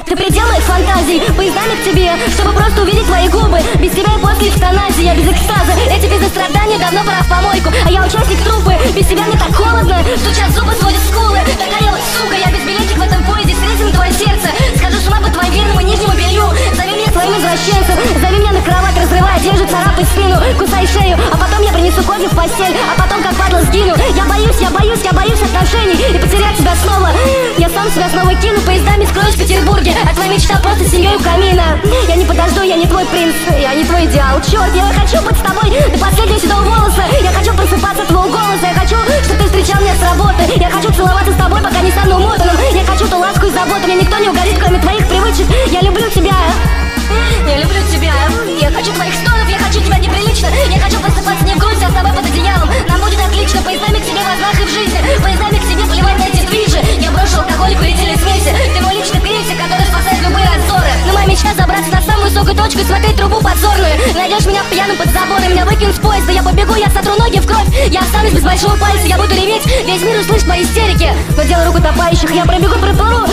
Ты предел моих фантазий, поездами к тебе, чтобы просто увидеть твои губы. Без тебя и после эвтаназии, я без экстаза. Эти без страдания давно пора в помойку, а я участник трупы. Без тебя мне так холодно, стучат зубы, сводят скулы. Такая вот сука, я без билетик в этом поезде, с рейсом твое сердце. Скажу с ума по твоим верному нижнему белью. Зови меня своим извращенцем, зови меня на кровать, разрывай одежду, царапай спину, кусай шею. А потом я принесу кофе в постель, а потом как падла сгину. Я боюсь отношений и потерять тебя снова. Я сам себя снова кину, поездами скроюсь в Петербурге. А твоя мечта просто семьей у камина. Я не подожду, я не твой принц, я не твой идеал. Черт, я хочу быть с тобой до последнего седого волоса. Я хочу просыпаться от твоего голоса. Я хочу, чтобы ты встречал меня с работы. Я хочу целоваться с тобой, пока не стану умотанным. Я хочу ту ласку и заботу, мне никто не угодит, кроме твоих привычек. Я люблю тебя. Я люблю тебя. Я хочу твоих стонов, я хочу тебя неприлично. Я хочу просыпаться не в грудь, а с тобой под одеялом. Нам будет отлично, поездами к тебе во снах и в жизни. Поездами к тебе плевать на эти движи. Я брошу алкоголь, курители смеси. Ты мой личный крейсер, который спасает любые раздоры. Но моя мечта забраться на самую высокую точку и смотреть трубу подзорную. Найдешь меня пьяным под забором, меня выкинут с поезда. Я побегу, я сотру ноги в кровь. Я останусь без большого пальца, я буду реветь. Весь мир услышит мои истерики. Но дело рук утопающих, я пробегу, проплыву